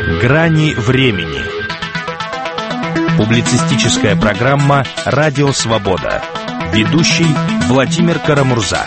Грани времени. Публицистическая программа «Радио Свобода». Ведущий Владимир Карамурза.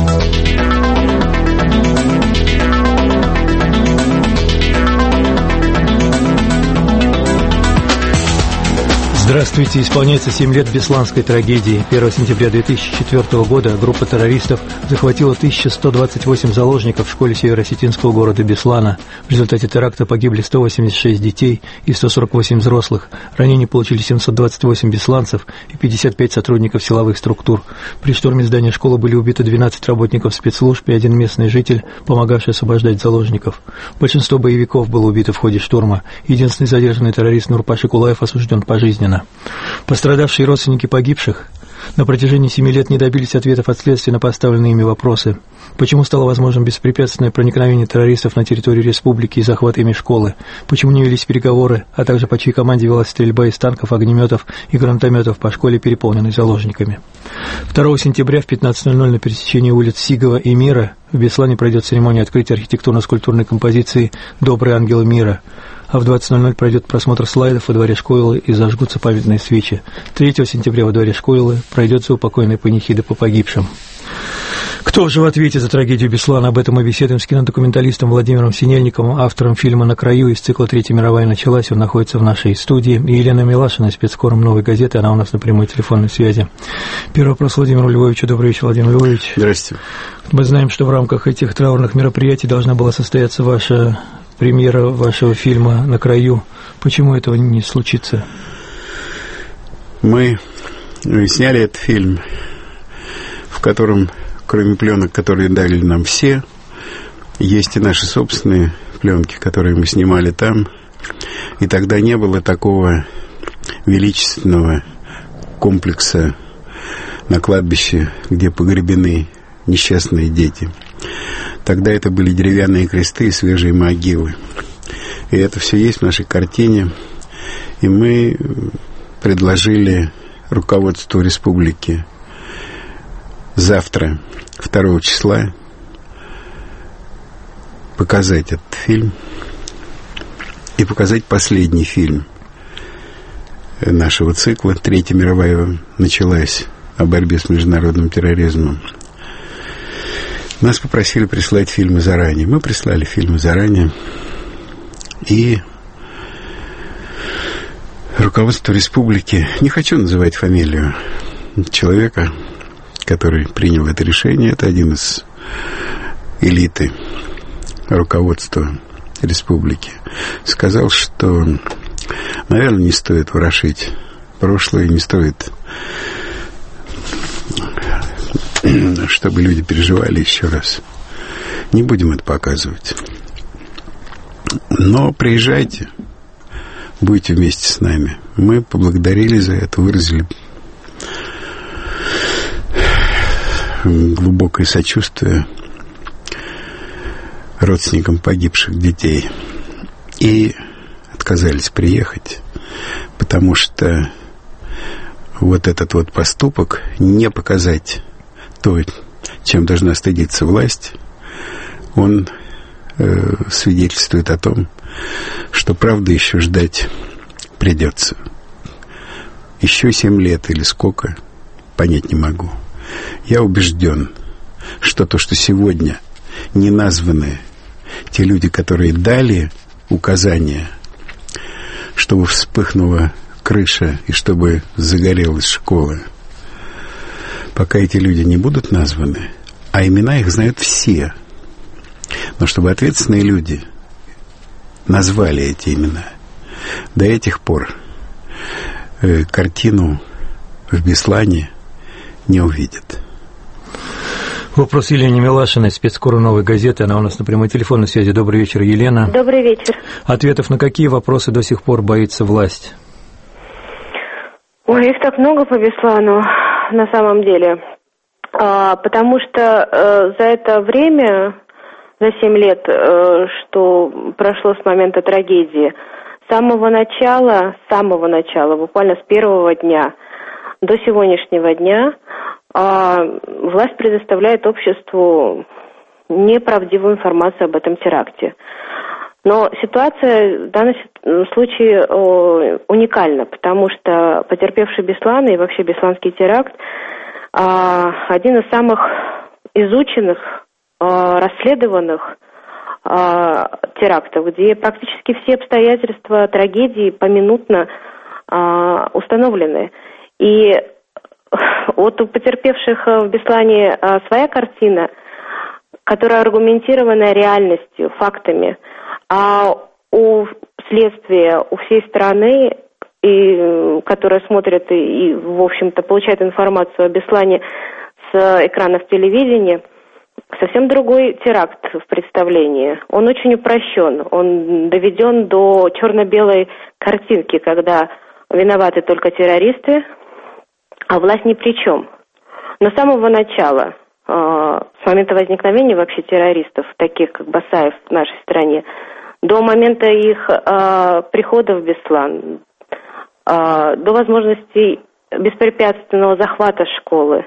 Здравствуйте. Исполняется 7 лет бесланской трагедии. 1 сентября 2004 года группа террористов захватила 1128 заложников в школе северо-осетинского города Беслана. В результате теракта погибли 186 детей и 148 взрослых. Ранения получили 728 бесланцев и 55 сотрудников силовых структур. При штурме здания школы были убиты 12 работников спецслужб и один местный житель, помогавший освобождать заложников. Большинство боевиков было убито в ходе штурма. Единственный задержанный террорист Нурпаши Кулаев осужден пожизненно. Пострадавшие родственники погибших на протяжении 7 лет не добились ответов от следствия на поставленные ими вопросы. Почему стало возможным беспрепятственное проникновение террористов на территорию республики и захват ими школы? Почему не велись переговоры, а также по чьей команде велась стрельба из танков, огнеметов и гранатометов по школе, переполненной заложниками? 2 сентября в 15:00 на пересечении улиц Сигова и Мира в Беслане пройдет церемония открытия архитектурно-скульптурной композиции «Добрые ангелы мира», а в 20:00 пройдет просмотр слайдов во дворе школы и зажгутся памятные свечи. 3 сентября во дворе школы пройдет заупокойная панихида по погибшим. Кто же в ответе за трагедию Беслана? Об этом мы беседуем с кинодокументалистом Владимиром Синельниковым, автором фильма «На краю» из цикла «Третья мировая началась». Он находится в нашей студии. И Елена Милашина, спецкором «Новой газеты», она у нас на прямой телефонной связи. Первый вопрос Владимиру Львовичу. Добрый вечер, Владимир Львович. Здравствуйте. Мы знаем, что в рамках этих траурных мероприятий должна была состояться ваша премьера вашего фильма «На краю». Почему этого не случится? Мы сняли этот фильм, в котором, кроме пленок, которые дали нам все, есть и наши собственные пленки, которые мы снимали там. И тогда не было такого величественного комплекса на кладбище, где погребены несчастные дети. Тогда это были деревянные кресты и свежие могилы. И это все есть в нашей картине. И мы предложили руководству республики завтра, 2 числа, показать этот фильм и показать последний фильм нашего цикла «Третья мировая началась», о борьбе с международным терроризмом. Нас попросили прислать фильмы заранее. Мы прислали фильмы заранее. И руководство республики, не хочу называть фамилию человека, который принял это решение, это один из элиты руководства республики, сказал, что, наверное, не стоит ворошить прошлое, не стоит, чтобы люди переживали еще раз. Не будем это показывать. Но приезжайте, будете вместе с нами. Мы поблагодарили за это, выразили глубокое сочувствие родственникам погибших детей. И отказались приехать, потому что вот этот вот поступок, не показать то, чем должна стыдиться власть, он свидетельствует о том, что правда еще ждать придется. Еще 7 лет или сколько, понять не могу. Я убежден, что то, что сегодня не названы те люди, которые дали указания, чтобы вспыхнула крыша и чтобы загорелась школа, пока эти люди не будут названы, а имена их знают все, но чтобы ответственные люди назвали эти имена, до этих пор картину в Беслане не увидят. Вопрос Елене Милашиной, спецкору «Новой газеты». Она у нас на прямой телефонной связи. Добрый вечер, Елена. Добрый вечер. Ответов на какие вопросы до сих пор боится власть? Ой, их так много по Беслану, на самом деле. Потому что за это время, за 7 лет, что прошло с момента трагедии, с самого начала, буквально с первого дня до сегодняшнего дня, власть предоставляет обществу неправдивую информацию об этом теракте. Но ситуация в данном случае уникальна, потому что потерпевший Беслан и вообще Бесланский теракт один из самых изученных, расследованных терактов, где практически все обстоятельства трагедии поминутно установлены. И вот у потерпевших в Беслане своя картина, которая аргументирована реальностью, фактами, а у следствия, у всей страны, и, которая смотрит и, в общем-то, получает информацию о Беслане с экранов телевидения, совсем другой теракт в представлении. Он очень упрощен, он доведен до черно-белой картинки, когда виноваты только террористы, а власть ни при чем. Но с самого начала, с момента возникновения вообще террористов, таких как Басаев в нашей стране, до момента их прихода в Беслан, до возможности беспрепятственного захвата школы,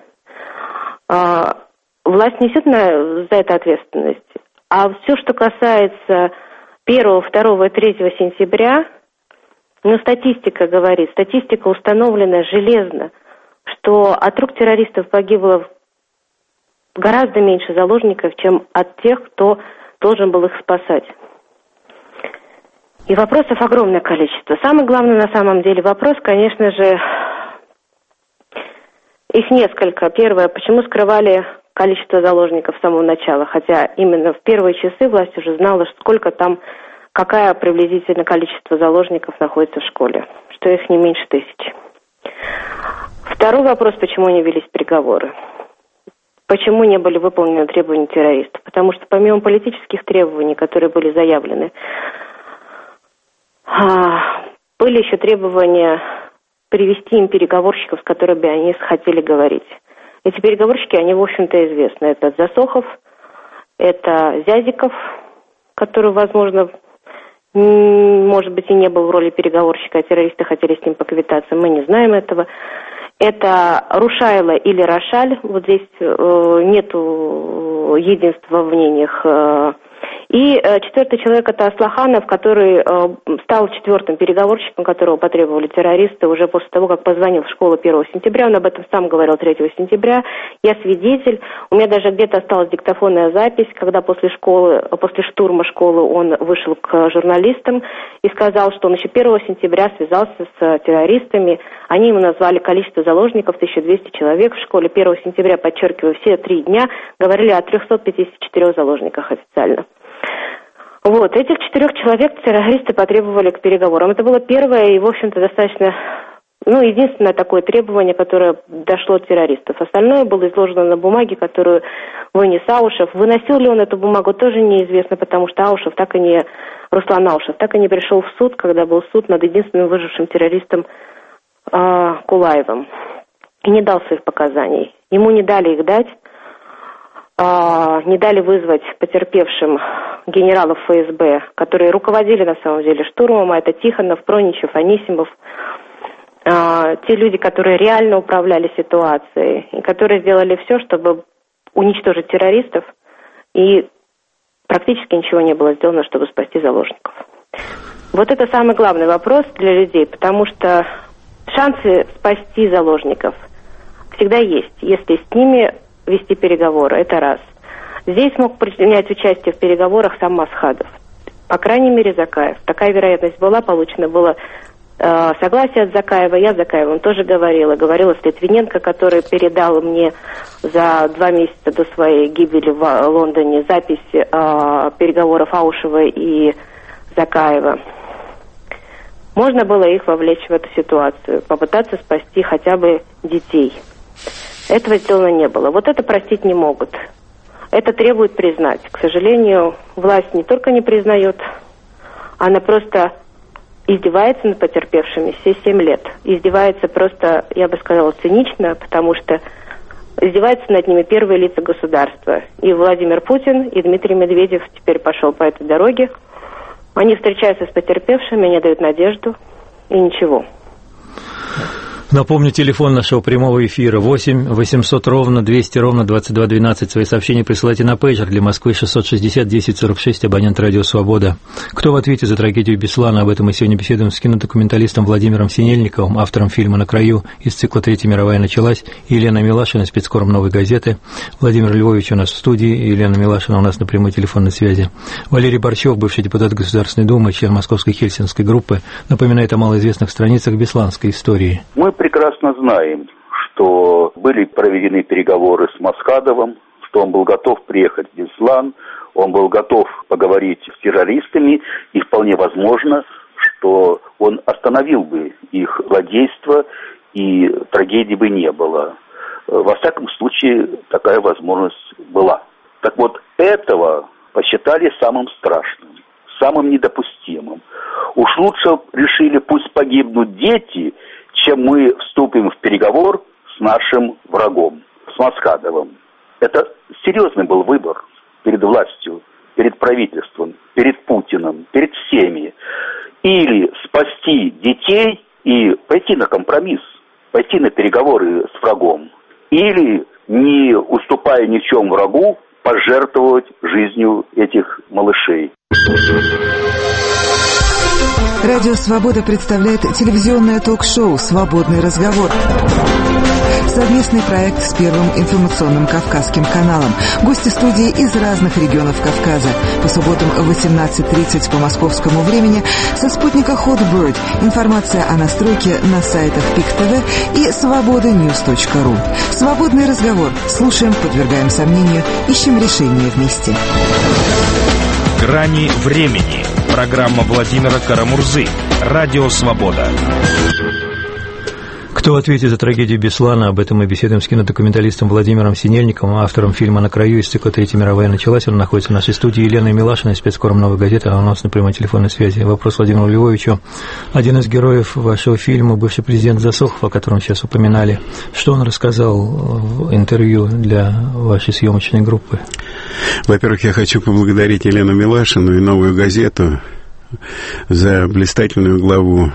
власть несет за это ответственность. А все, что касается 1, 2 и 3 сентября, статистика говорит, статистика установлена железно, что от рук террористов погибло гораздо меньше заложников, чем от тех, кто должен был их спасать. И вопросов огромное количество. Самый главный на самом деле вопрос, конечно же, их несколько. Первое, почему скрывали количество заложников с самого начала, хотя именно в первые часы власть уже знала, сколько там, какое приблизительно количество заложников находится в школе, что их не меньше 1000. Второй вопрос, почему не велись переговоры. Почему не были выполнены требования террористов? Потому что помимо политических требований, которые были заявлены, были еще требования привести им переговорщиков, с которыми они хотели говорить. Эти переговорщики, они, в общем-то, известны. Это Засохов, это Зязиков, который, возможно, может быть, и не был в роли переговорщика, а террористы хотели с ним поквитаться. Мы не знаем этого. Это Рушайло или Рошаль. Вот здесь нету единства в мнениях. И 4-й человек – это Аслаханов, который стал 4-м переговорщиком, которого потребовали террористы уже после того, как позвонил в школу 1 сентября. Он об этом сам говорил 3 сентября. Я свидетель. У меня даже где-то осталась диктофонная запись, когда после штурма школы он вышел к журналистам и сказал, что он еще 1 сентября связался с террористами. Они ему назвали количество заложников 1200 человек в школе. 1 сентября, подчеркиваю, все 3 дня говорили о 354 заложниках официально. Вот, этих 4 человек террористы потребовали к переговорам. Это было первое и, в общем-то, достаточно, единственное такое требование, которое дошло от террористов. Остальное было изложено на бумаге, которую вынес Аушев. Выносил ли он эту бумагу, тоже неизвестно, потому что Руслан Аушев так и не пришел в суд, когда был суд над единственным выжившим террористом Кулаевым. И не дал своих показаний. Ему не дали их дать. Не дали вызвать потерпевшим генералов ФСБ, которые руководили на самом деле штурмом, а это Тихонов, Проничев, Анисимов, те люди, которые реально управляли ситуацией и которые сделали все, чтобы уничтожить террористов, и практически ничего не было сделано, чтобы спасти заложников. Вот это самый главный вопрос для людей, потому что шансы спасти заложников всегда есть, если с ними вести переговоры, это раз. Здесь мог принять участие в переговорах сам Масхадов. По крайней мере, Закаев. Такая вероятность была получена. Было согласие от Закаева. Я с Закаевым тоже говорила с Литвиненко, который передал мне за 2 месяца до своей гибели в Лондоне запись переговоров Аушева и Закаева. Можно было их вовлечь в эту ситуацию, попытаться спасти хотя бы детей. Этого сделано не было. Вот это простить не могут. Это требует признать. К сожалению, власть не только не признает, она просто издевается над потерпевшими все 7 лет. Издевается просто, я бы сказала, цинично, потому что издеваются над ними первые лица государства. И Владимир Путин, и Дмитрий Медведев теперь пошел по этой дороге. Они встречаются с потерпевшими, они дают надежду, и ничего. Напомню, телефон нашего прямого эфира 8 800 ровно 200 ровно 2212. Свои сообщения присылайте на пейджер для Москвы 660 1046, абонент «Радио Свобода». Кто в ответе за трагедию Беслана? Об этом мы сегодня беседуем с кинодокументалистом Владимиром Синельниковым, автором фильма «На краю» из цикла «Третья мировая началась», и Еленой Милашиной, спецкором «Новой газеты». Владимир Львович у нас в студии, и Елена Милашина у нас на прямой телефонной связи. Валерий Борчев, бывший депутат Государственной Думы, член Московской Хельсинской группы, напоминает о малоизвестных страницах бесланской истории. Мы прекрасно знаем, что были проведены переговоры с Масхадовым, что он был готов приехать в Беслан, он был готов поговорить с террористами, и вполне возможно, что он остановил бы их злодейство, и трагедии бы не было. Во всяком случае, такая возможность была. Так вот, этого посчитали самым страшным, самым недопустимым. Уж лучше решили, пусть погибнут дети, чем мы вступим в переговор с нашим врагом, с Масхадовым. Это серьезный был выбор перед властью, перед правительством, перед Путиным, перед всеми. Или спасти детей и пойти на компромисс, пойти на переговоры с врагом. Или, не уступая ни в чем врагу, пожертвовать жизнью этих малышей. Радио «Свобода» представляет телевизионное ток-шоу «Свободный разговор». Совместный проект с Первым информационным Кавказским каналом. Гости студии из разных регионов Кавказа. По субботам в 18:30 по московскому времени со спутника Hotbird. Информация о настройке на сайтах ПИК ТВ и свободаnews.ру. Свободный разговор. Слушаем, подвергаем сомнению, ищем решение вместе. «Грани времени». Программа Владимира Карамурзы. Радио «Свобода». Кто ответит за трагедию Беслана? Об этом мы беседуем с кинодокументалистом Владимиром Синельниковым, автором фильма «На краю» из цикла «Третья мировая началась». Он находится в нашей студии. Еленой Милашиной, спецкором «Новой газеты», а у нас на прямой телефонной связи. Вопрос Владимиру Львовичу. Один из героев вашего фильма, бывший президент Засохов, о котором сейчас упоминали. Что он рассказал в интервью для вашей съемочной группы? Во-первых, я хочу поблагодарить Елену Милашину и «Новую газету» за блистательную главу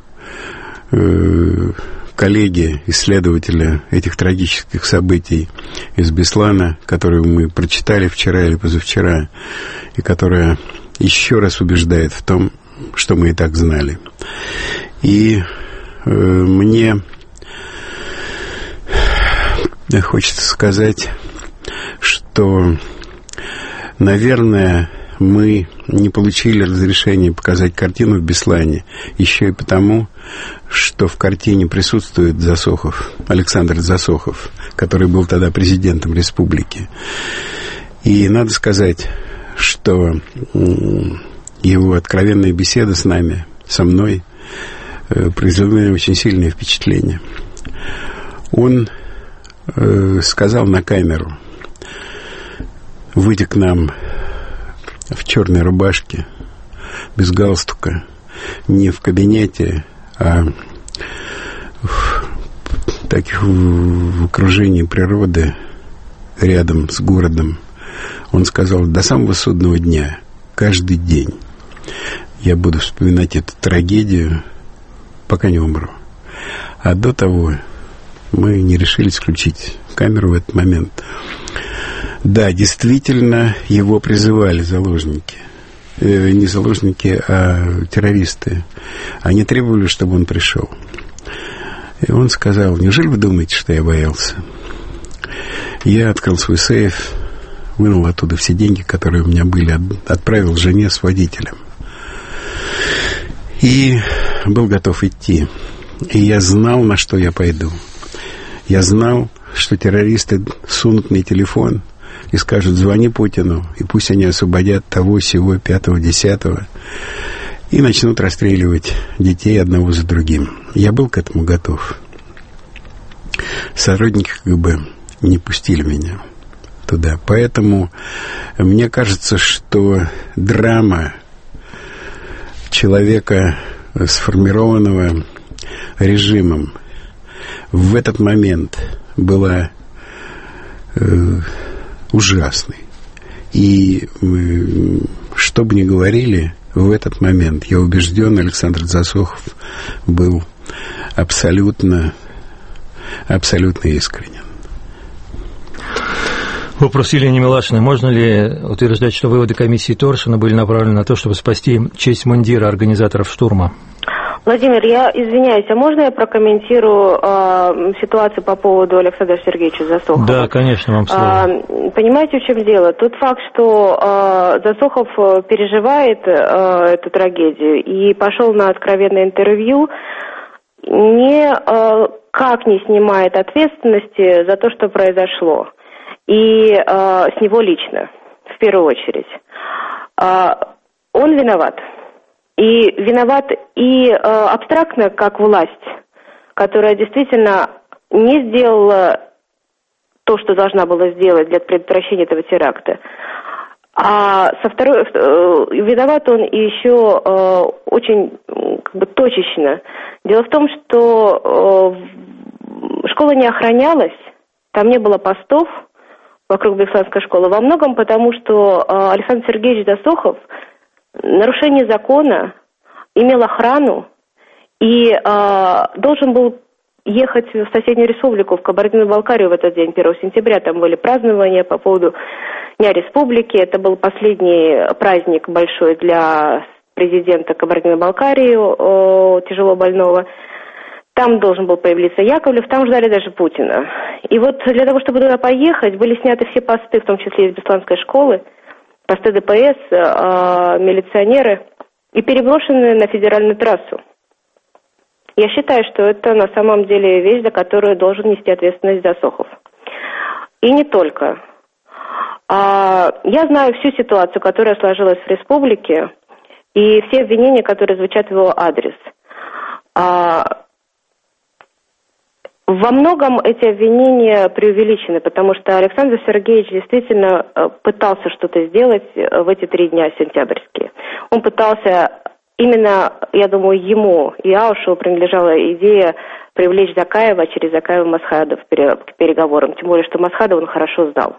коллеги, исследователя этих трагических событий из Беслана, которую мы прочитали вчера или позавчера, и которая еще раз убеждает в том, что мы и так знали. И мне хочется сказать, что, наверное, мы не получили разрешения показать картину в Беслане еще и потому, что в картине присутствует Засохов, Александр Засохов, который был тогда президентом республики. И надо сказать, что его откровенная беседа с нами, со мной, произвела на меня очень сильное впечатление. Он сказал на камеру, выйдя к нам в черной рубашке, без галстука, не в кабинете, а в окружении природы, рядом с городом. Он сказал: до самого судного дня, каждый день я буду вспоминать эту трагедию, пока не умру. А до того мы не решились включить камеру в этот момент. Да, действительно, его призывали заложники. Не заложники, а террористы. Они требовали, чтобы он пришел. И он сказал: неужели вы думаете, что я боялся? Я открыл свой сейф, вынул оттуда все деньги, которые у меня были, отправил жене с водителем. И был готов идти. И я знал, на что я пойду. Я знал, что террористы сунут мне телефон и скажут: звони Путину, и пусть они освободят того, сего, 5-го, 10-го, и начнут расстреливать детей одного за другим. Я был к этому готов. Сотрудники КГБ не пустили меня туда. Поэтому мне кажется, что драма человека, сформированного режимом, в этот момент была ужасной. И что бы ни говорили, в этот момент, я убежден, Александр Засохов был абсолютно искренен. Вопрос Елене Милашиной. Можно ли утверждать, что выводы комиссии Торшина были направлены на то, чтобы спасти честь мундира организаторов штурма? Владимир, я извиняюсь, а можно я прокомментирую ситуацию по поводу Александра Сергеевича Засохова? Да, конечно, вам слово. Понимаете, в чем дело? Тот факт, что Засохов переживает эту трагедию и пошел на откровенное интервью, никак не снимает ответственности за то, что произошло. И с него лично, в первую очередь. Он виноват. И виноват и абстрактно, как власть, которая действительно не сделала то, что должна была сделать для предотвращения этого теракта. А со второй, виноват он еще очень точечно. Дело в том, что школа не охранялась, там не было постов вокруг Бесланской школы. Во многом потому, что Александр Сергеевич Засохов нарушение закона имел охрану и должен был ехать в соседнюю республику, в Кабардино-Балкарию в этот день, 1 сентября. Там были празднования по поводу Дня Республики. Это был последний праздник большой для президента Кабардино-Балкарии, тяжело больного. Там должен был появиться Яковлев, там ждали даже Путина. И вот для того, чтобы туда поехать, были сняты все посты, в том числе из Бесланской школы, посты ДПС, милиционеры, и переброшены на федеральную трассу. Я считаю, что это на самом деле вещь, за которую должен нести ответственность Засохов. И не только. Я знаю всю ситуацию, которая сложилась в республике, и все обвинения, которые звучат в его адрес. Во многом эти обвинения преувеличены, потому что Александр Сергеевич действительно пытался что-то сделать в эти 3 дня сентябрьские. Он пытался, именно, я думаю, ему и Аушеву принадлежала идея привлечь Закаева, через Закаева Масхадов к переговорам, тем более, что Масхадова он хорошо знал.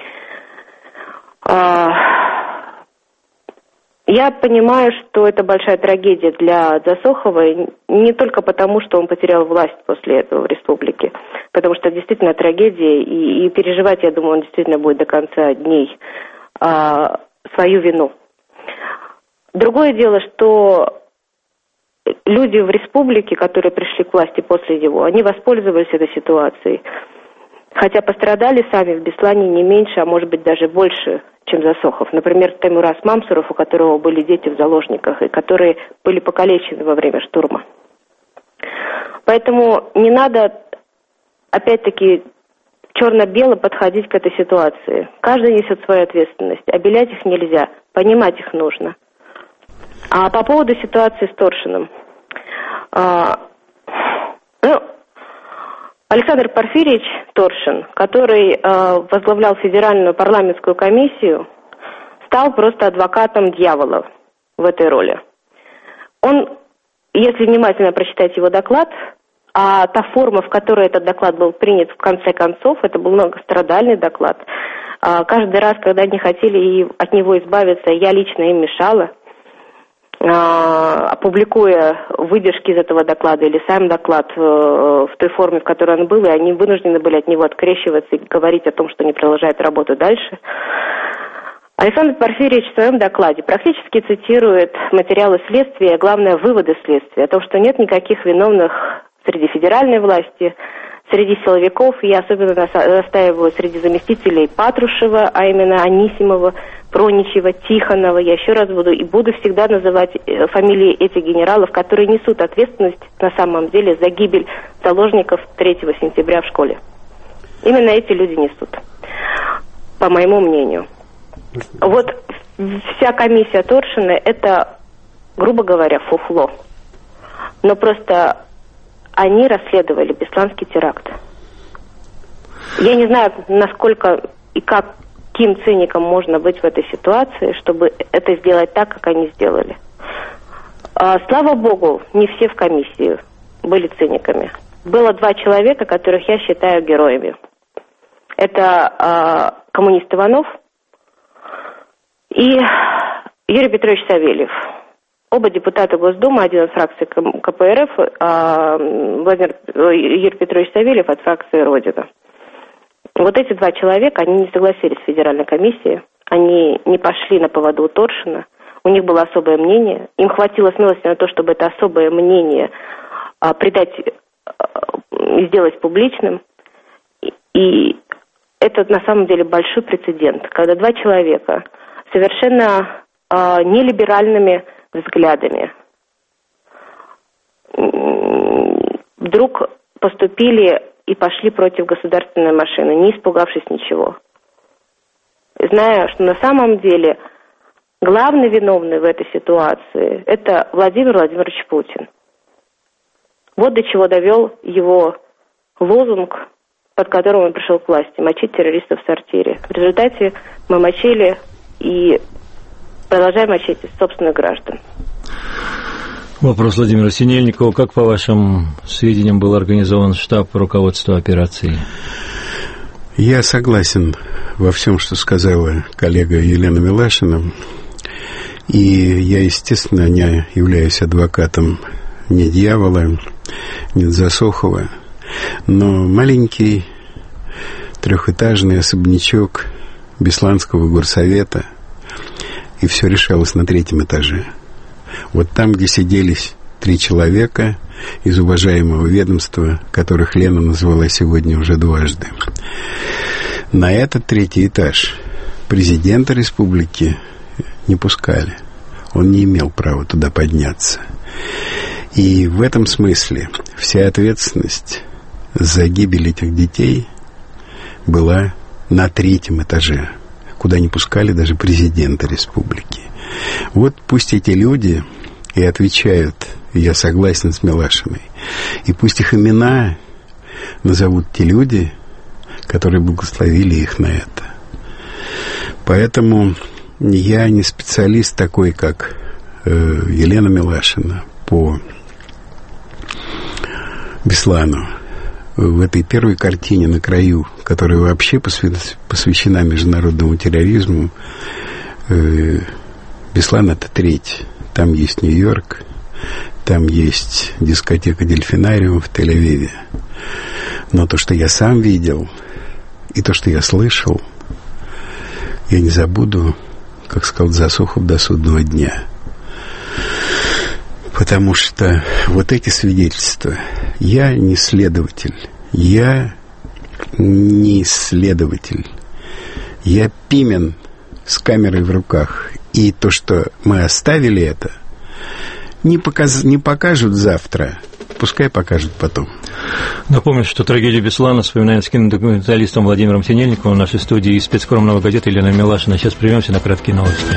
Я понимаю, что это большая трагедия для Засохова, не только потому, что он потерял власть после этого в республике, потому что действительно трагедия, и переживать, я думаю, он действительно будет до конца дней свою вину. Другое дело, что люди в республике, которые пришли к власти после него, они воспользовались этой ситуацией. Хотя пострадали сами в Беслане не меньше, а может быть даже больше, чем Засохов. Например, Таймураз Мамсуров, у которого были дети в заложниках, и которые были покалечены во время штурма. Поэтому не надо, опять-таки, черно-бело подходить к этой ситуации. Каждый несет свою ответственность. Обелять их нельзя, понимать их нужно. А по поводу ситуации с Торшиным. Александр Порфирьевич Торшин, который возглавлял Федеральную парламентскую комиссию, стал просто адвокатом дьявола в этой роли. Он, если внимательно прочитать его доклад, а та форма, в которой этот доклад был принят в конце концов, это был многострадальный доклад. Каждый раз, когда они хотели от него избавиться, я лично им мешала, опубликуя выдержки из этого доклада или сам доклад в той форме, в которой он был, и они вынуждены были от него открещиваться и говорить о том, что они продолжают работу дальше. Александр Порфирьевич в своем докладе практически цитирует материалы следствия, а главное, выводы следствия, о том, что нет никаких виновных среди федеральной власти, среди силовиков, и я особенно настаиваю среди заместителей Патрушева, а именно Анисимова, Проничева, Тихонова. Я еще раз буду всегда называть фамилии этих генералов, которые несут ответственность на самом деле за гибель заложников 3 сентября в школе. Именно эти люди несут, по моему мнению. Вот вся комиссия Торшина – это, грубо говоря, фуфло. Но просто они расследовали Бесланский теракт. Я не знаю, насколько и каким циником можно быть в этой ситуации, чтобы это сделать так, как они сделали. Слава богу, не все в комиссии были циниками. Было 2 человека, которых я считаю героями. Это коммунист Иванов и Юрий Петрович Савельев. оба депутата Госдумы, один от фракции КПРФ, а Юрий Петрович Савельев от фракции «Родина». Вот эти два человека, они не согласились с Федеральной комиссией, они не пошли на поводу у Торшина, у них было особое мнение, им хватило смелости на то, чтобы это особое мнение придать и сделать публичным, и это на самом деле большой прецедент, когда два человека совершенно нелиберальными взглядами вдруг поступили и пошли против государственной машины, не испугавшись ничего. Зная, что на самом деле главный виновный в этой ситуации – это Владимир Владимирович Путин. Вот до чего довел его лозунг, под которым он пришел к власти – мочить террористов в сортире. В результате мы мочили и продолжаем мочить собственных граждан. Вопрос Владимира Синельникова. Как, по вашим сведениям, был организован штаб руководства операции? Я согласен во всем, что сказала коллега Елена Милашина. И я, естественно, не являюсь адвокатом ни дьявола, ни Засохова. Но маленький трехэтажный особнячок Бесланского горсовета, и все решалось на 3-м этаже. Вот там, где сиделись 3 человека из уважаемого ведомства, которых Лена назвала сегодня уже дважды. На этот 3-й этаж президента республики не пускали. Он не имел права туда подняться. И в этом смысле вся ответственность за гибель этих детей была на 3-м этаже, куда не пускали даже президента республики. Вот пусть эти люди и отвечают, и я согласен с Милашиной, и пусть их имена назовут те люди, которые благословили их на это. Поэтому я не специалист такой, как Елена Милашина по Беслану. В этой первой картине «На краю», которая вообще посвящена международному терроризму, Беслан — это 3-й. Там есть Нью-Йорк, там есть дискотека «Дельфинариум» в Тель-Авиве. Но то, что я сам видел, и то, что я слышал, я не забуду, как сказал Засохов, до судного дня. Потому что вот эти свидетельства, я не следователь, я Пимен с камерой в руках. И то, что мы оставили это, не покажут завтра, пускай покажут потом. Напомню, что трагедию Беслана вспоминает с кинодокументалистом Владимиром Синельниковым в нашей студии из спецком «Новой газеты» Елена Милашина. Сейчас прервемся на краткие новости.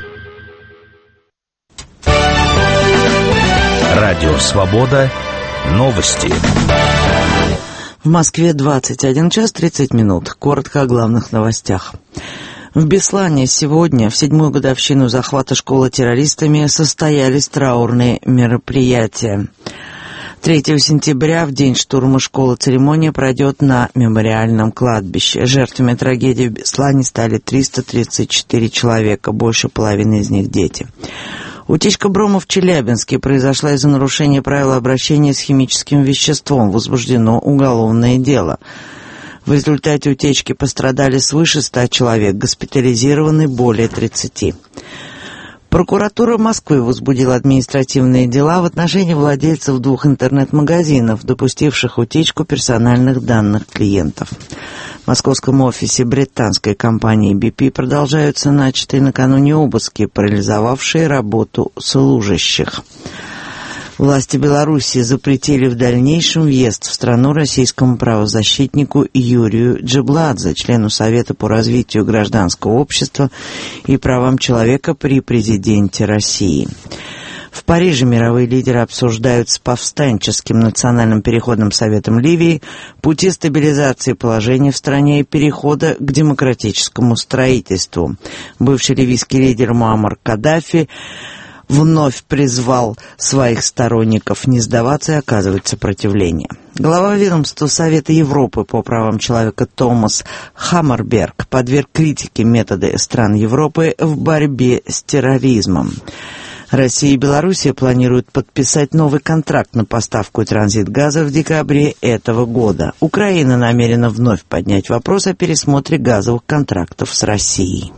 Радио «Свобода». Новости. В Москве 21 час 30 минут. Коротко о главных новостях. В Беслане сегодня, в 7-ю годовщину захвата школы террористами, состоялись траурные мероприятия. 3 сентября, в день штурма школы, церемония пройдет на мемориальном кладбище. Жертвами трагедии в Беслане стали 334 человека, больше половины из них дети. Утечка брома в Челябинске произошла из-за нарушения правил обращения с химическим веществом. Возбуждено уголовное дело. В результате утечки пострадали свыше 100 человек, госпитализированы более 30. Прокуратура Москвы возбудила административные дела в отношении владельцев 2 интернет-магазинов, допустивших утечку персональных данных клиентов. В московском офисе британской компании BP продолжаются начатые накануне обыски, парализовавшие работу служащих. Власти Белоруссии запретили в дальнейшем въезд в страну российскому правозащитнику Юрию Джебладзе, члену Совета по развитию гражданского общества и правам человека при президенте России. В Париже мировые лидеры обсуждают с повстанческим национальным переходным советом Ливии пути стабилизации положения в стране и перехода к демократическому строительству. Бывший ливийский лидер Муаммар Каддафи вновь призвал своих сторонников не сдаваться и оказывать сопротивление. Глава ведомства Совета Европы по правам человека Томас Хаммерберг подверг критике методы стран Европы в борьбе с терроризмом. Россия и Белоруссия планируют подписать новый контракт на поставку и транзит газа в декабре этого года. Украина намерена вновь поднять вопрос о пересмотре газовых контрактов с Россией.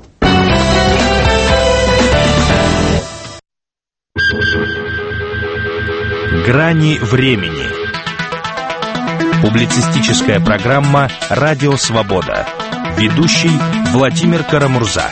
Грани времени. Публицистическая программа «Радио Свобода». Ведущий Владимир Карамурза.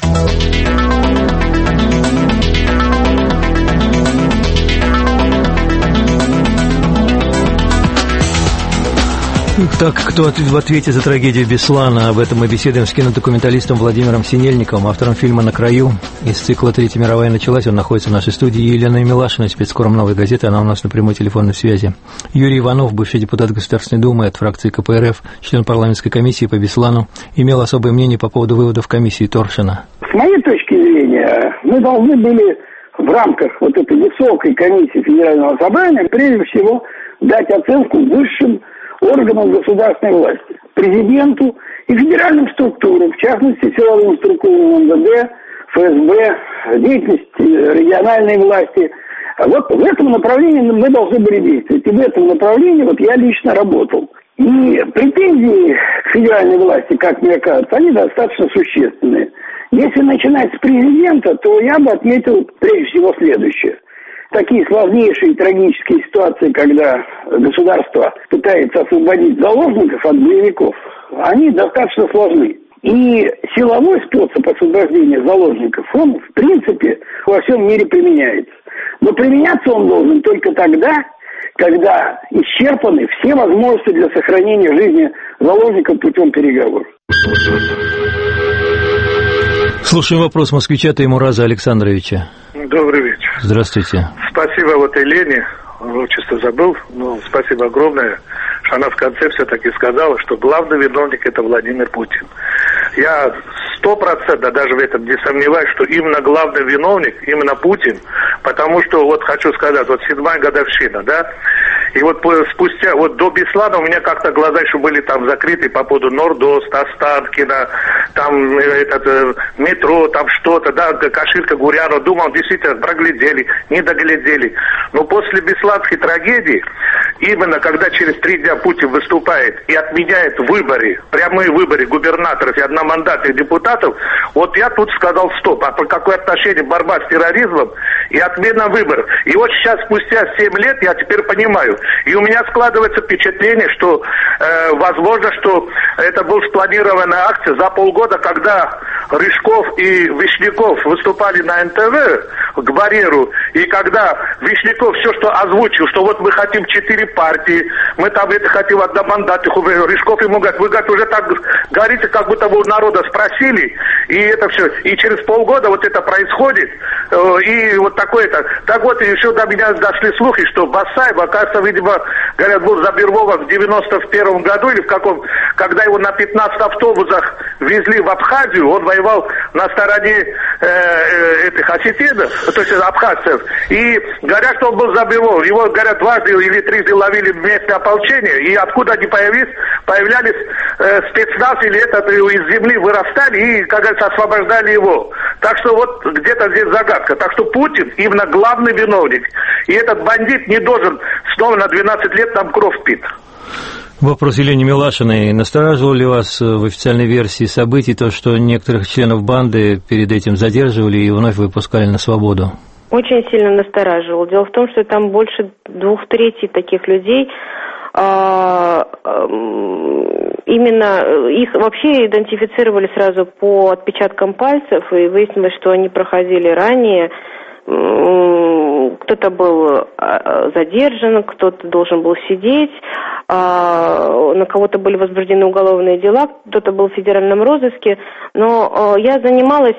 Так, кто в ответе за трагедию Беслана? Об этом мы беседуем с кинодокументалистом Владимиром Синельниковым, автором фильма «На краю». Из цикла «Третья мировая началась». Он находится в нашей студии. Елена Милашина, спецкором «Новой газеты». Она у нас на прямой телефонной связи. Юрий Иванов, бывший депутат Государственной Думы от фракции КПРФ, член парламентской комиссии по Беслану, имел особое мнение по поводу выводов комиссии Торшина. С моей точки зрения, мы должны были в рамках вот этой высокой комиссии Федерального собрания прежде всего дать оценку высшим органам государственной власти, президенту и федеральным структурам, в частности, силовым структурам МВД, ФСБ, деятельности региональной власти. Вот в этом направлении мы должны были действовать. И в этом направлении вот я лично работал. И претензии к федеральной власти, как мне кажется, они достаточно существенные. Если начинать с президента, то я бы отметил прежде всего следующее. Такие сложнейшие и трагические ситуации, когда государство пытается освободить заложников от боевиков, они достаточно сложны. И силовой способ освобождения заложников, он, в принципе, во всем мире применяется. Но применяться он должен только тогда, когда исчерпаны все возможности для сохранения жизни заложников путем переговоров. Слушаем вопрос москвича Таймураза Александровича. Добрый вечер. Здравствуйте. Спасибо вот Елене, отчество забыл, но спасибо огромное, что она в конце все-таки сказала, что главный виновник это Владимир Путин. Я 100%, даже в этом не сомневаюсь, что именно главный виновник, именно Путин, потому что, вот хочу сказать, вот 7-я годовщина, да, и вот спустя, вот до Беслана у меня как-то глаза еще были там закрыты по поводу Нордост, Останкина, там метро, там что-то, да, Каширка, Гурьянова, думал, действительно, проглядели, не доглядели. Но после Бесланской трагедии, именно когда через 3 дня Путин выступает и отменяет выборы, прямые выборы губернаторов и одномандатных депутатов, вот я тут сказал стоп, а какое отношение борьба с терроризмом и отмена выборов. И вот сейчас, спустя 7 лет, я теперь понимаю, и у меня складывается впечатление, что возможно, что это была спланированная акция за полгода, когда Рыжков и Вишняков выступали на НТВ к барьеру, и когда Вишняков все, что озвучил, что вот мы хотим 4 партии, мы там это хотим одномандатных, Рыжков ему говорит, вы, говорит, уже так говорите, как будто вы у народа спросили, и это все, и через полгода вот это происходит, и вот такое-то. Так вот, еще до меня дошли слухи, что Басаев, оказывается, видимо, говорят, был забирован в 91 году, или в каком, когда его на 15 автобусах везли в Абхазию, он воевал на стороне этих осетинов, то есть абхазцев, и говорят, что он был забирован. Его, говорят, дважды или трижды ловили местное ополчение, и откуда они появлялись спецназ или этот из земли вырастали и, как говорится, освобождали его. Так что вот где-то здесь загадка. Так что Путин именно главный виновник. И этот бандит не должен снова на 12 лет нам кровь пить. Вопрос Елене Милашиной. Настораживало ли вас в официальной версии событий то, что некоторых членов банды перед этим задерживали и вновь выпускали на свободу? Очень сильно настораживало. Дело в том, что там больше 2/3 таких людей. Именно их вообще идентифицировали сразу по отпечаткам пальцев, и выяснилось, что они проходили ранее. Кто-то был задержан, кто-то должен был сидеть, на кого-то были возбуждены уголовные дела, кто-то был в федеральном розыске, но я занималась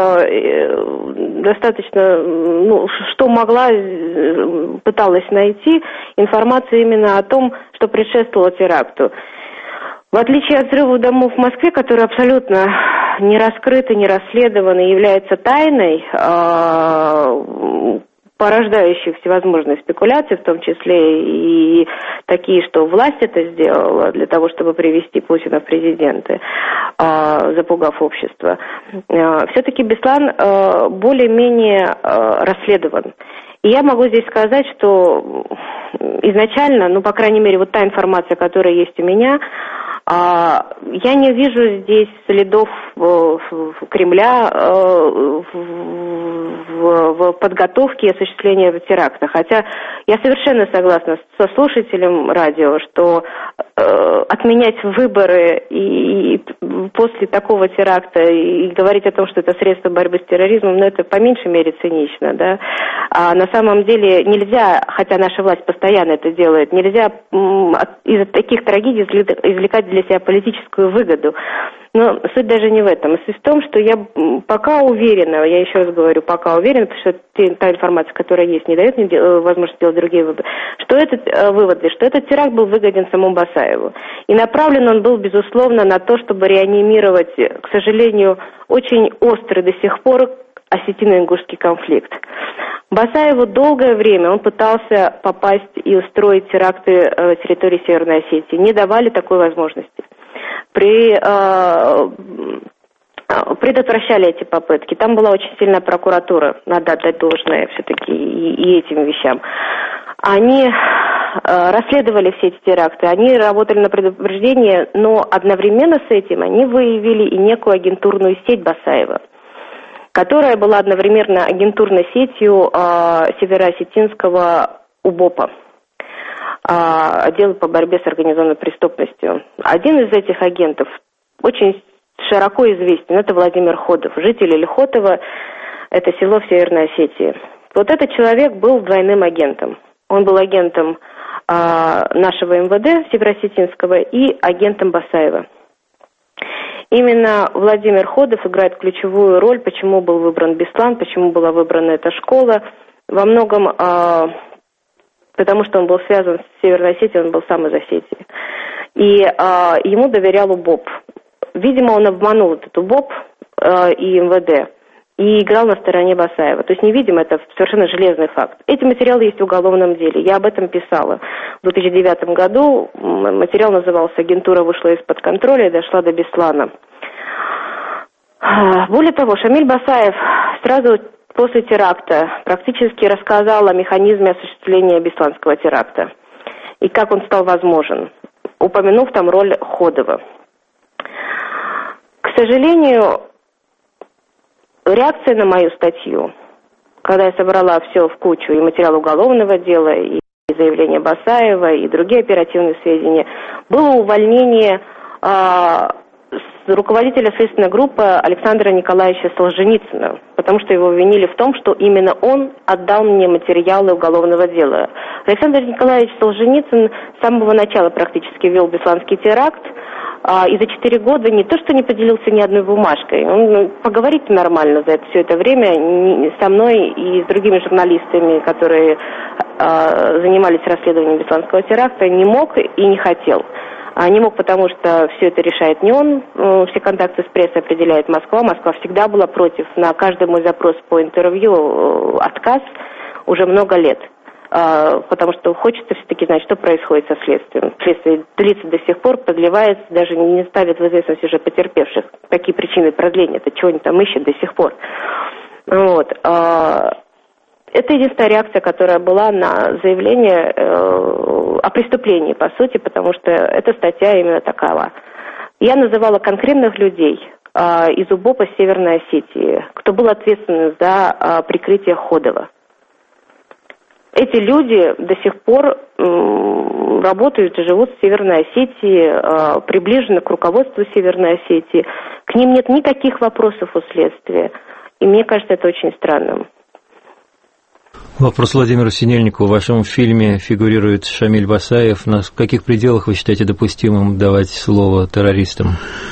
достаточно, что могла, пыталась найти информацию именно о том, что предшествовало теракту. В отличие от взрывов домов в Москве, которые абсолютно не раскрыты, не расследованы, являются тайной, порождающие всевозможные спекуляции, в том числе и такие, что власть это сделала для того, чтобы привести Путина в президенты, запугав общество. Все-таки Беслан более-менее расследован. И я могу здесь сказать, что изначально, ну, по крайней мере, вот та информация, которая есть у меня, я не вижу здесь следов Кремля в подготовке и осуществлении теракта. Хотя я совершенно согласна со слушателем радио, что отменять выборы и после такого теракта и говорить о том, что это средство борьбы с терроризмом, ну, это по меньшей мере цинично, да. А на самом деле нельзя, хотя наша власть постоянно это делает, нельзя из таких трагедий извлекать для себя политическую выгоду. Но суть даже не в этом. Суть в том, что я пока уверена, я еще раз говорю, пока уверена, потому что та информация, которая есть, не дает мне возможность сделать другие выводы, что этот теракт был выгоден самому Басаеву. И направлен он был, безусловно, на то, чтобы реанимировать, к сожалению, очень острый до сих пор осетино-ингушский конфликт. Басаеву долгое время он пытался попасть и устроить теракты на территории Северной Осетии. Не давали такой возможности. Предотвращали эти попытки. Там была очень сильная прокуратура, надо отдать должное все-таки и этим вещам. Они расследовали все эти теракты, они работали на предупреждение, но одновременно с этим они выявили и некую агентурную сеть Басаева, которая была одновременно агентурной сетью североосетинского УБОПа, отдела по борьбе с организованной преступностью. Один из этих агентов очень широко известен, это Владимир Ходов, житель Ильхотова, это село в Северной Осетии. Вот этот человек был двойным агентом. Он был агентом нашего МВД североосетинского и агентом Басаева. Именно Владимир Ходов играет ключевую роль, почему был выбран Беслан, почему была выбрана эта школа. Во многом потому, что он был связан с Северной Осетией, он был сам из Осетии. И ему доверял УБОП. Видимо, он обманул этот УБОП и МВД и играл на стороне Басаева. То есть невидимо, это совершенно железный факт. Эти материалы есть в уголовном деле. Я об этом писала. В 2009 году материал назывался «Агентура вышла из-под контроля и дошла до Беслана». Более того, Шамиль Басаев сразу после теракта практически рассказал о механизме осуществления бесланского теракта и как он стал возможен, упомянув там роль Ходова. К сожалению, реакция на мою статью, когда я собрала все в кучу, и материал уголовного дела, и заявление Басаева, и другие оперативные сведения, было увольнение руководителя следственной группы Александра Николаевича Солженицына, потому что его обвинили в том, что именно он отдал мне материалы уголовного дела. Александр Николаевич Солженицын с самого начала практически вел бесланский теракт, и за 4 года не то, что не поделился ни одной бумажкой, он поговорить нормально за все это время со мной и с другими журналистами, которые занимались расследованием бесланского теракта, не мог и не хотел. Не мог, потому что все это решает не он, все контакты с прессой определяет Москва. Москва всегда была против. На каждый мой запрос по интервью отказ уже много лет. Потому что хочется все-таки знать, что происходит со следствием. Следствие длится до сих пор, продлевается, даже не ставит в известность уже потерпевших. Какие причины продления, это чего они там ищут до сих пор. Вот. Это единственная реакция, которая была на заявление о преступлении, по сути, потому что эта статья именно такова. Я называла конкретных людей из УБОПа Северной Осетии, кто был ответственен за прикрытие Ходова. Эти люди до сих пор работают и живут в Северной Осетии, приближены к руководству Северной Осетии. К ним нет никаких вопросов у следствия. И мне кажется, это очень странным. Вопрос Владимиру Синельникову. В вашем фильме фигурирует Шамиль Басаев. На каких пределах вы считаете допустимым давать слово террористам?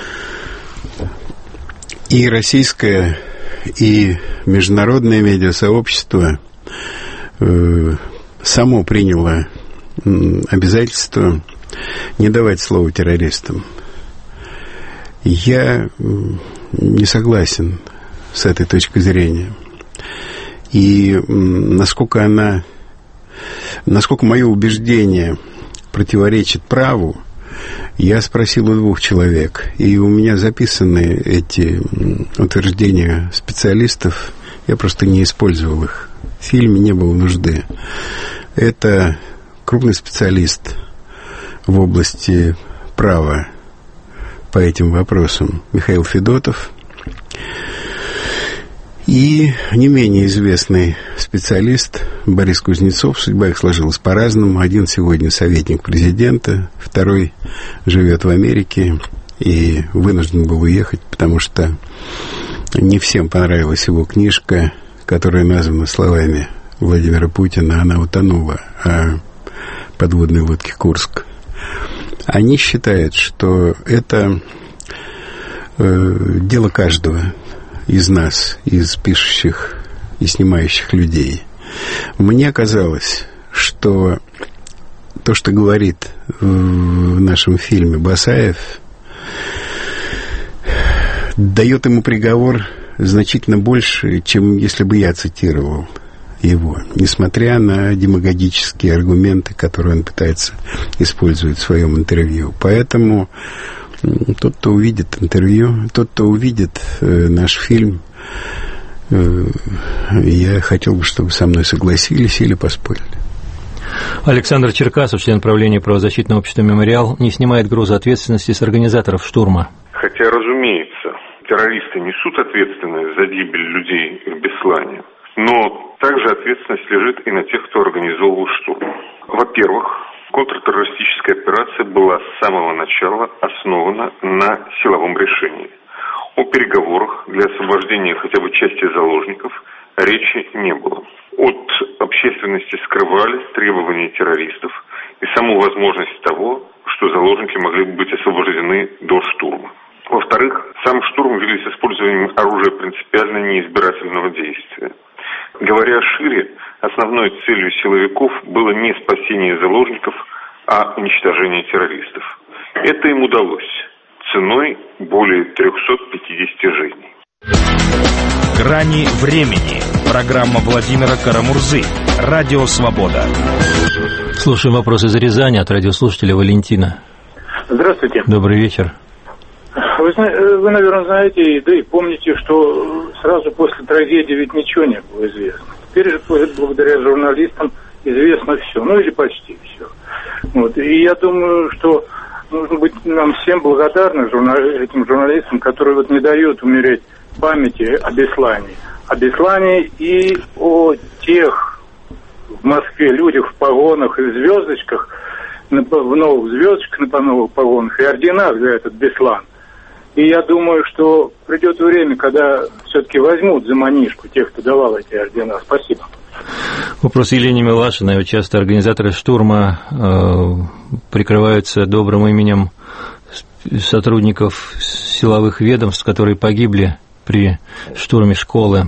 И российское, и международное медиасообщество само приняло обязательство не давать слово террористам. Я не согласен с этой точкой зрения. И насколько мое убеждение противоречит праву, я спросил у 2 человек, и у меня записаны эти утверждения специалистов, я просто не использовал их. В фильме не было нужды. Это крупный специалист в области права по этим вопросам Михаил Федотов и не менее известный специалист Борис Кузнецов. Судьба их сложилась по-разному. Один сегодня советник президента, второй живет в Америке и вынужден был уехать, потому что не всем понравилась его книжка, которая названа словами Владимира Путина. Она утонула о подводной лодке «Курск». Они считают, что это дело каждого из нас, из пишущих и снимающих людей. Мне казалось, что то, что говорит в нашем фильме Басаев, дает ему приговор значительно больше, чем если бы я цитировал его, несмотря на демагогические аргументы, которые он пытается использовать в своем интервью. Поэтому тот, кто увидит интервью, тот, кто увидит наш фильм, я хотел бы, чтобы со мной согласились или поспорили. Александр Черкасов, член правления правозащитного общества «Мемориал», не снимает груза ответственности с организаторов штурма. Хотя, разумеется, террористы несут ответственность за гибель людей в Беслане, но также ответственность лежит и на тех, кто организовывал штурм. Во-первых, контртеррористическая операция была с самого начала основана на силовом решении. О переговорах для освобождения хотя бы части заложников речи не было. От общественности скрывались требования террористов и саму возможность того, что заложники могли бы быть освобождены до штурма. Во-вторых, сам штурм вели с использованием оружия принципиально неизбирательного действия. Говоря шире, основной целью силовиков было не спасение заложников, а уничтожение террористов. Это им удалось ценой более 350 жизней. «Грани времени». Программа Владимира Карамурзы. Радио «Свобода». Слушаем вопрос из Рязани от радиослушателя Валентина. Здравствуйте. Добрый вечер. Вы, наверное, знаете, да и помните, что сразу после трагедии ведь ничего не было известно. Теперь же благодаря журналистам известно все, ну или почти все. Вот. И я думаю, что нужно быть нам всем благодарны этим журналистам, которые вот не дают умереть памяти о Беслане и о тех в Москве людях в погонах и звездочках, в новых звездочках, на новых погонах и орденах за этот Беслан. И я думаю, что придет время, когда все-таки возьмут за манишку тех, кто давал эти ордена. Спасибо. Вопрос Елене Милашиной. Часто организаторы штурма прикрываются добрым именем сотрудников силовых ведомств, которые погибли при штурме школы.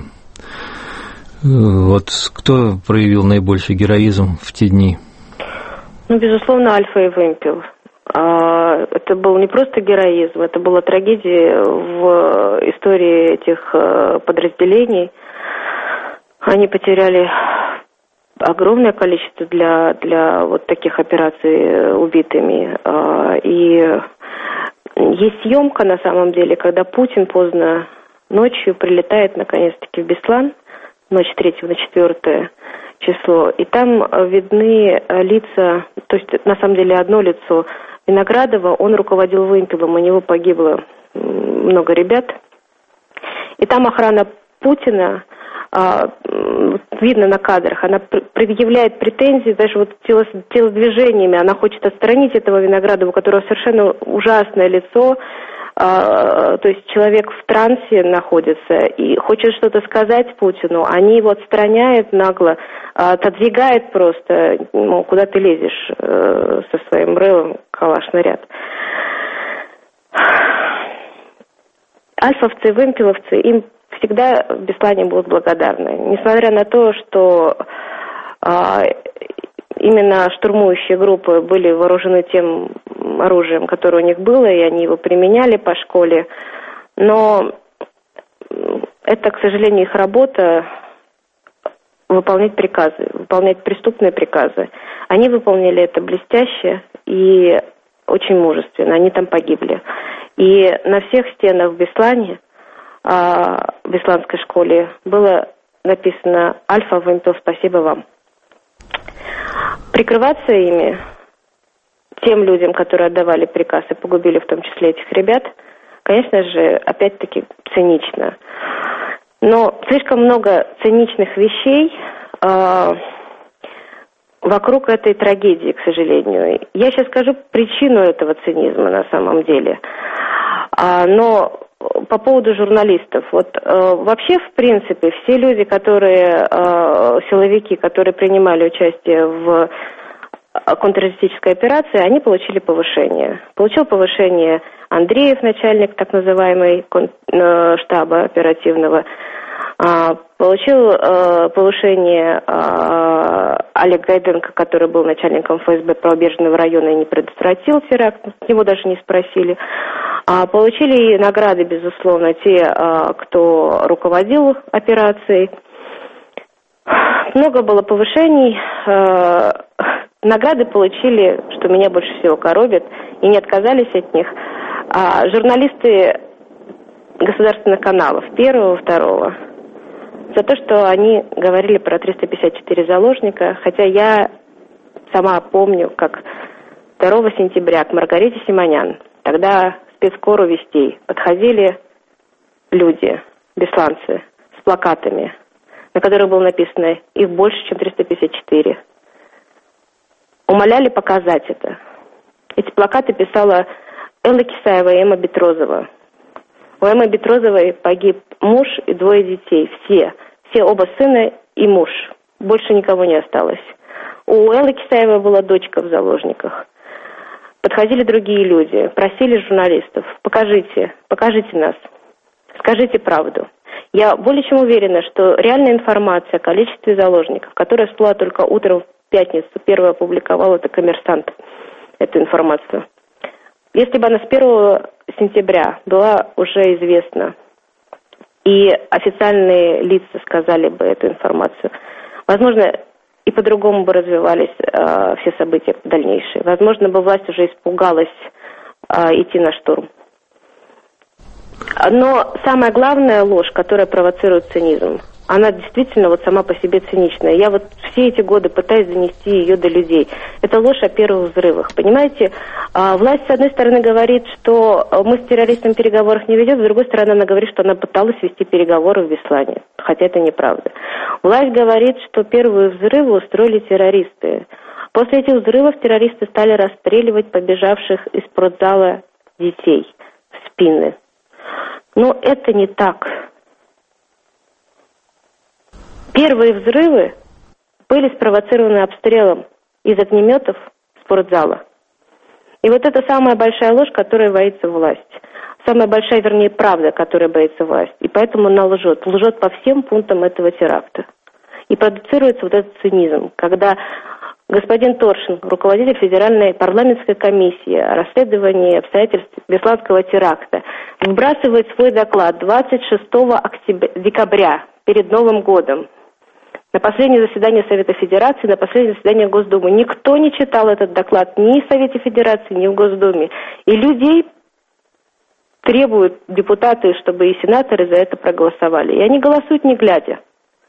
Вот кто проявил наибольший героизм в те дни? Ну, безусловно, Альфа и Вымпел. Это был не просто героизм, это была трагедия в истории этих подразделений. Они потеряли огромное количество для вот таких операций убитыми. И есть съемка, на самом деле, когда Путин поздно ночью прилетает наконец-таки в Беслан, ночь 3 на 4 число, и там видны лица, то есть на самом деле одно лицо Виноградова, он руководил Вымпелом, у него погибло много ребят. И там охрана Путина, видно на кадрах, она предъявляет претензии, даже вот телодвижениями, она хочет отстранить этого Виноградова, у которого совершенно ужасное лицо, то есть человек в трансе находится и хочет что-то сказать Путину, они его отстраняют нагло, отодвигает просто, ну, куда ты лезешь со своим рэвом, калаш-наряд. Альфовцы и вымпеловцы, им всегда в Беслане будут благодарны, несмотря на то, что именно штурмующие группы были вооружены тем оружием, которое у них было, и они его применяли по школе. Но это, к сожалению, их работа. выполнять приказы, выполнять преступные приказы. Они выполнили это блестяще и очень мужественно. Они там погибли. И на всех стенах в Беслане, в Бесланской школе, было написано «Альфа Вымпел, спасибо вам». Прикрываться ими, тем людям, которые отдавали приказ и погубили в том числе этих ребят, конечно же, опять-таки цинично. Но слишком много циничных вещей вокруг этой трагедии, к сожалению. Я сейчас скажу причину этого цинизма на самом деле. Но по поводу журналистов. Вообще, в принципе, все люди, силовики, которые принимали участие в контртеррористической операции, они получили повышение. Получил повышение Андреев, начальник так называемой штаба оперативного. Получил повышение Олег Гайденко, который был начальником ФСБ Правобережного района и не предотвратил теракт, его даже не спросили. Получили награды, безусловно, те, кто руководил операцией. Много было повышений. Награды получили, что меня больше всего коробит, и не отказались от них. Журналисты государственных каналов, первого, второго, за то, что они говорили про 354 заложника, хотя я сама помню, как 2 сентября к Маргарите Симонян, тогда спецкору Вестей, подходили люди, бесланцы, с плакатами, на которых было написано «Их больше, чем 354». Умоляли показать это. Эти плакаты писала Элла Кисаева и Эмма Бетрозова. У Эммы Бетрозовой погиб муж и 2 детей. Все, оба сына и муж. Больше никого не осталось. У Эллы Кисаевой была дочка в заложниках. Подходили другие люди, просили журналистов: покажите нас, скажите правду. Я более чем уверена, что реальная информация о количестве заложников, которая всплыла только утром в пятницу, первый опубликовал это «Коммерсант», эту информацию. Если бы она с 1 сентября была уже известна, и официальные лица сказали бы эту информацию, возможно, и по-другому бы развивались все события дальнейшие. Возможно, бы власть уже испугалась идти на штурм. Но самая главная ложь, которая провоцирует цинизм, она действительно сама по себе циничная. Я все эти годы пытаюсь донести ее до людей. Это ложь о первых взрывах. Понимаете, власть, с одной стороны, говорит, что мы с террористами переговоров не ведем, с другой стороны, она говорит, что она пыталась вести переговоры в Беслане. Хотя это неправда. Власть говорит, что первые взрывы устроили террористы. После этих взрывов террористы стали расстреливать побежавших из спортзала детей в спины. Но это не так. Первые взрывы были спровоцированы обстрелом из огнеметов спортзала. И это самая большая ложь, которой боится власть. Самая большая, вернее, правда, которой боится власть. И поэтому она лжет. Лжет по всем пунктам этого теракта. И продуцируется этот цинизм, когда господин Торшин, руководитель Федеральной парламентской комиссии о расследовании обстоятельств Бесланского теракта, выбрасывает свой доклад 26 декабря, перед Новым годом, на последнее заседание Совета Федерации, на последнее заседание Госдумы. Никто не читал этот доклад ни в Совете Федерации, ни в Госдуме. И людей требуют депутаты, чтобы и сенаторы за это проголосовали. И они голосуют не глядя.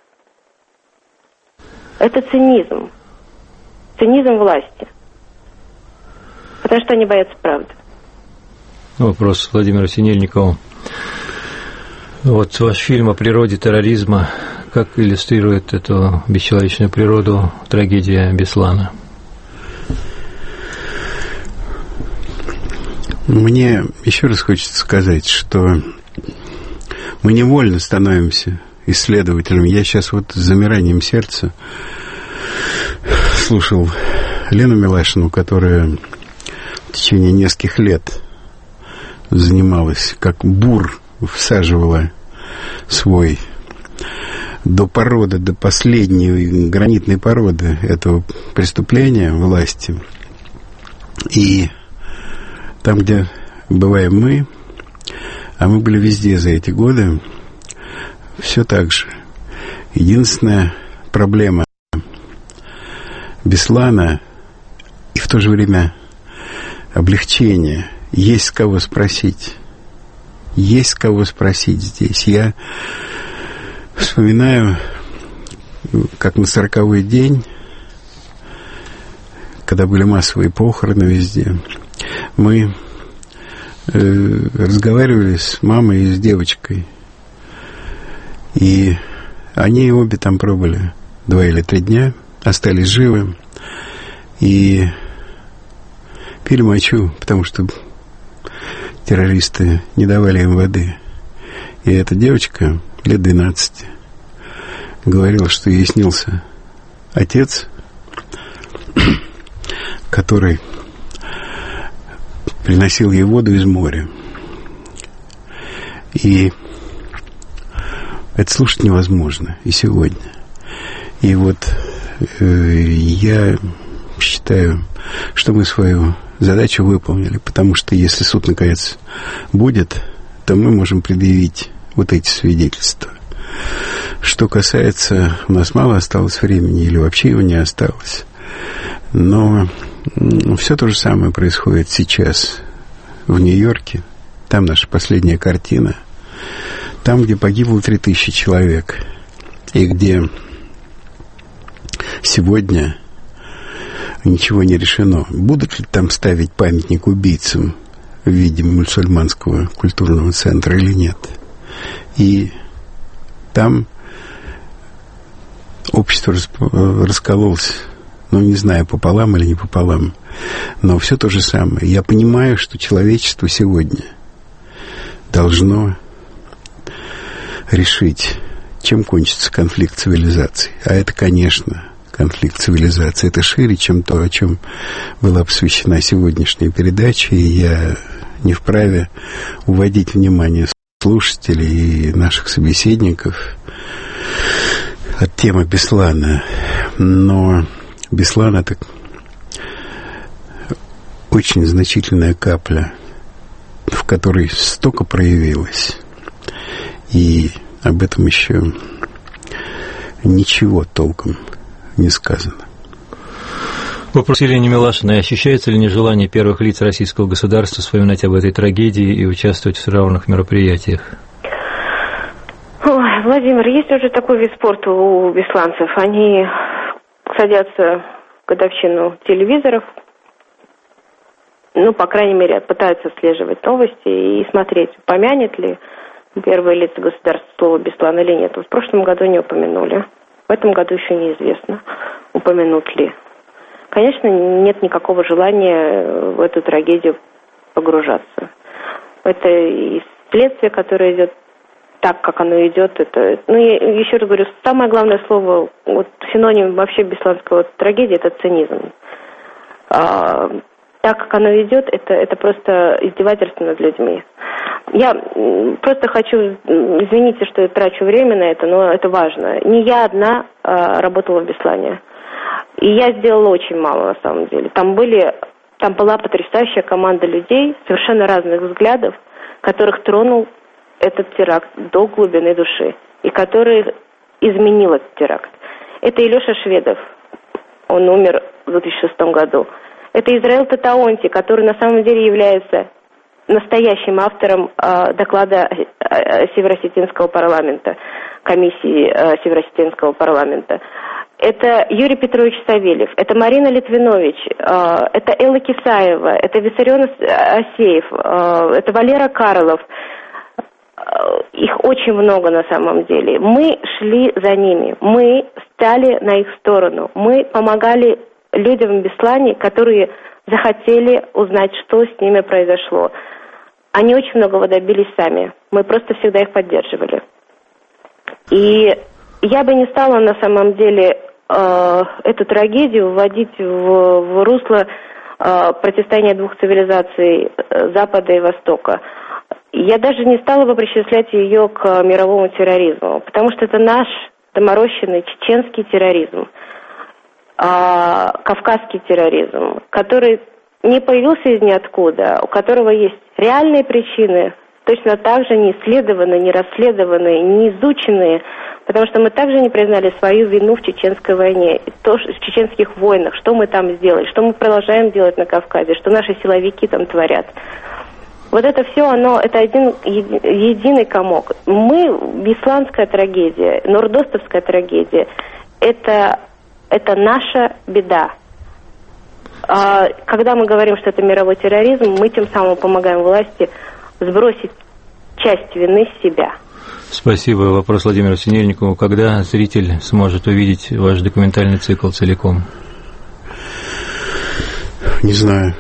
Это цинизм. Цинизм власти. Потому что они боятся правды. Вопрос Владимиру Синельникову. Ваш фильм о природе терроризма, как иллюстрирует эту бесчеловечную природу трагедия Беслана? Мне еще раз хочется сказать, что мы невольно становимся исследователями. Я сейчас с замиранием сердца слушал Лену Милашину, которая в течение нескольких лет занималась, как бур всаживала свой до последней гранитной породы этого преступления власти. И там, где бываем мы, а мы были везде за эти годы, все так же. Единственное, проблема Беслана и в то же время облегчение. Есть с кого спросить. Есть с кого спросить здесь. Я вспоминаю, как на 40-й день, когда были массовые похороны везде, мы разговаривали с мамой и с девочкой. И они обе там пробыли 2 или 3 дня, остались живы и пили мочу, потому что террористы не давали им воды. И эта девочка, лет 12, говорила, что ей снился отец, который приносил ей воду из моря. И это слушать невозможно и сегодня. И вот я считаю, что мы свою задачу выполнили, потому что если суд наконец будет, то мы можем предъявить вот эти свидетельства. Что касается, у нас мало осталось времени или вообще его не осталось, но все то же самое происходит сейчас в Нью-Йорке. Там наша последняя картина. Там, где погибло 3000 человек. И где сегодня ничего не решено. Будут ли там ставить памятник убийцам в виде мусульманского культурного центра или нет? И там общество раскололось. Ну, не знаю, пополам или не пополам. Но все то же самое. Я понимаю, что человечество сегодня должно решить, чем кончится конфликт цивилизаций. А это, конечно, конфликт цивилизаций. Это шире, чем то, о чем была посвящена сегодняшняя передача. И я не вправе уводить внимание слушателей и наших собеседников от темы Беслана. Но Беслан — это очень значительная капля, в которой столько проявилось. И об этом еще ничего толком не сказано. Вопрос Елене Милашиной. Ощущается ли нежелание первых лиц российского государства вспоминать об этой трагедии и участвовать в траурных мероприятиях? Ой, Владимир, есть уже такой вид спорта у бесланцев. Они садятся в годовщину телевизоров, ну, по крайней мере, пытаются отслеживать новости и смотреть, упомянет ли первые лица государства слово Беслан или нет. В прошлом году не упомянули. В этом году еще неизвестно, упомянут ли. Конечно, нет никакого желания в эту трагедию погружаться. Это и следствие, которое идет так, как оно идет. Это, ну, я еще раз говорю, самое главное слово, вот синоним вообще бесланского трагедии — это цинизм. Так, как оно идет, это просто издевательство над людьми. Я просто хочу, извините, что я трачу время на это, но это важно. Не я одна работала в Беслане. И я сделала очень мало, на самом деле. Там была потрясающая команда людей совершенно разных взглядов, которых тронул этот теракт до глубины души, и который изменил этот теракт. Это Илюша Шведов. Он умер в 2006 году. Это Израиль Татаонти, который на самом деле является настоящим автором доклада Северо-Осетинского парламента, комиссии Северо-Осетинского парламента. Это Юрий Петрович Савельев, это Марина Литвинович, это Элла Кисаева, это Виссарион Асеев, это Валера Карлов. Их очень много на самом деле. Мы шли за ними, мы стали на их сторону, мы помогали людям в Беслане, которые захотели узнать, что с ними произошло. Они очень многого добились сами. Мы просто всегда их поддерживали. И я бы не стала на самом деле эту трагедию вводить в русло противостояния двух цивилизаций Запада и Востока. Я даже не стала бы причислять ее к мировому терроризму, потому что это наш доморощенный чеченский терроризм, кавказский терроризм, который не появился из ниоткуда, у которого есть реальные причины, точно так же не исследованные, не расследованные, не изученные, Потому что мы также не признали свою вину в Чеченской войне, в чеченских войнах, что мы там сделали, что мы продолжаем делать на Кавказе, что наши силовики там творят. Вот это все, это один единый комок. Бесланская трагедия, нордостовская трагедия, это наша беда. Когда мы говорим, что это мировой терроризм, мы тем самым помогаем власти сбросить часть вины с себя. Спасибо. Вопрос Владимиру Синельникову. Когда зритель сможет увидеть ваш документальный цикл целиком? Не знаю.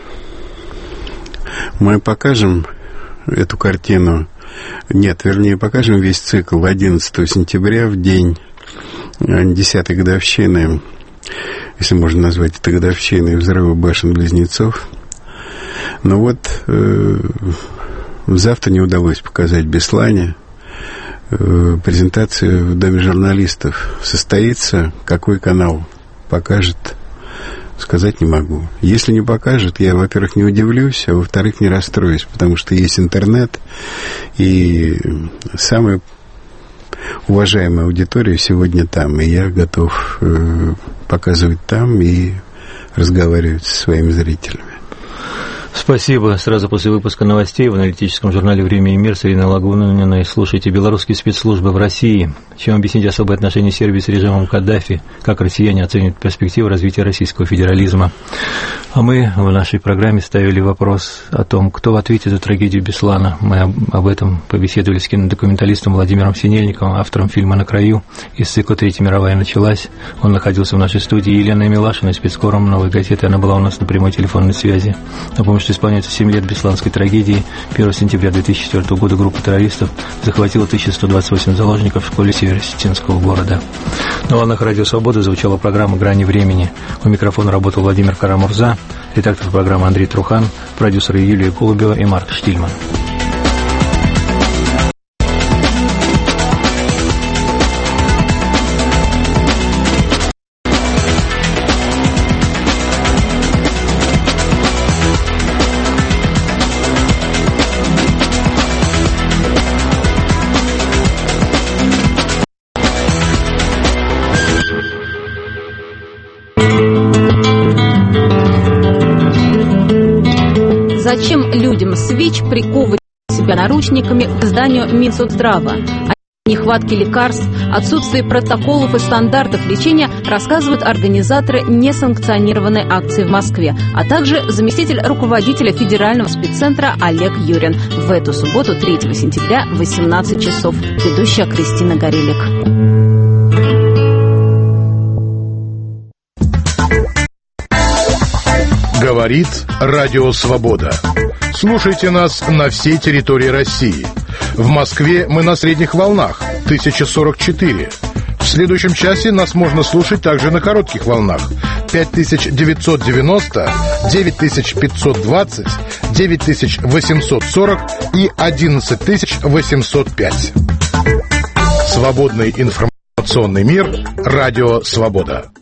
Мы покажем эту картину. Нет, вернее, покажем весь цикл 11 сентября, в день 10-й годовщины, если можно назвать это годовщиной взрыва башен-близнецов. Но вот завтра не удалось показать в Беслане. Презентация в Доме журналистов состоится. Какой канал покажет, сказать не могу. Если не покажет, я, во-первых, не удивлюсь, а во-вторых, не расстроюсь, потому что есть интернет, и самая уважаемая аудитория сегодня там, и я готов показывать там и разговаривать со своими зрителями. Спасибо. Сразу после выпуска новостей в аналитическом журнале «Время и мир» с Ириной Лагуниной слушайте «Белорусские спецслужбы в России». Чем объяснить особые отношения Сербии с режимом Каддафи? Как россияне оценивают перспективы развития российского федерализма? А мы в нашей программе ставили вопрос о том, кто в ответе за трагедию Беслана. Мы об этом побеседовали с кинодокументалистом Владимиром Синельниковым, автором фильма «На краю» из цикла «Третья мировая началась». Он находился в нашей студии. Елена Милашина, спецкором «Новой газеты». Она была у нас на прямой телефонной связи. Напомню, что исполняется 7 лет Бесланской трагедии. 1 сентября 2004 года группа террористов захватила 1128 заложников в школе северо-осетинского города. На волнах Радио Свобода звучала программа «Грани времени». У микрофона работал Владимир Карамурза, редактор программы Андрей Трухан, продюсеры Юлия Голубева и Марк Штильман. Зачем людям с ВИЧ приковывать себя наручниками к зданию Минсоцздрава? О нехватке лекарств, отсутствии протоколов и стандартов лечения рассказывают организаторы несанкционированной акции в Москве, а также заместитель руководителя федерального спеццентра Олег Юрин. В эту субботу, 3 сентября, в 18 часов. Ведущая Кристина Горелик. Говорит Радио Свобода. Слушайте нас на всей территории России. В Москве мы на средних волнах 1044. В следующем часе нас можно слушать также на коротких волнах 5990, 9520, 9840 и 11805. Свободный информационный мир. Радио Свобода.